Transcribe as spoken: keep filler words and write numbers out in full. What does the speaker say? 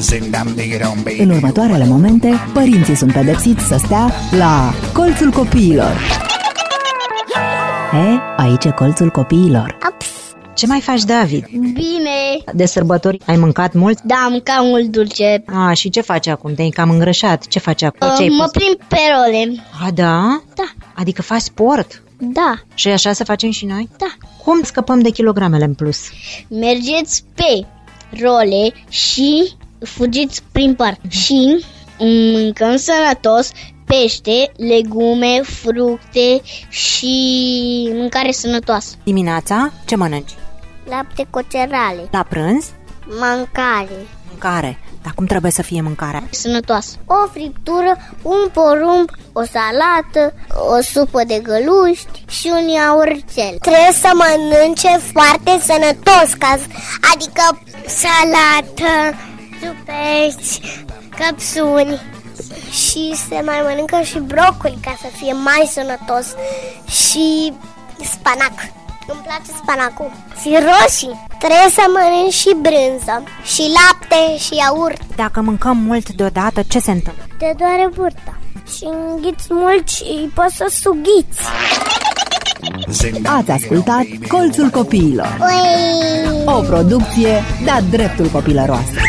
În următoarele momente, părinții sunt pedepsiți să stea la Colțul Copiilor. E, aici e Colțul Copiilor. Ups. Ce mai faci, David? Bine. De sărbători ai mâncat mult? Da, am mâncat mult dulce. A, și ce faci acum? Te-ai cam îngrășat. Ce faci acum? uh, Ce ai Mă pus? prind pe role. A, da? Da. Adică faci sport? Da. Și așa să facem și noi? Da. Cum scăpăm de kilogramele în plus? Mergeți pe role și fugiți prin parc. Și mâncăm sănătos, pește, legume, fructe și mâncare sănătoasă. Dimineața ce mănânci? Lapte cu cereale. La prânz? Mâncare Mâncare. Dar cum trebuie să fie mâncarea? sănătoasă. O friptură, un porumb, o salată, o supă de găluști și un iaurțel. Trebuie să mănânce foarte sănătos, adică salată, pești, căpsuni. Și se mai mănâncă și brocoli ca să fie mai sănătos. Și spanac. Îmi place spanacul. Și roșii. Trebuie să mănânci și brânză, și lapte, și iaurt. Dacă mâncăm mult deodată, ce se întâmplă? Te doare burta. Și înghiți mult și poți să sughiți. Ați ascultat Colțul Copiilor. Ui! O producție de-a dreptul copilăroasă.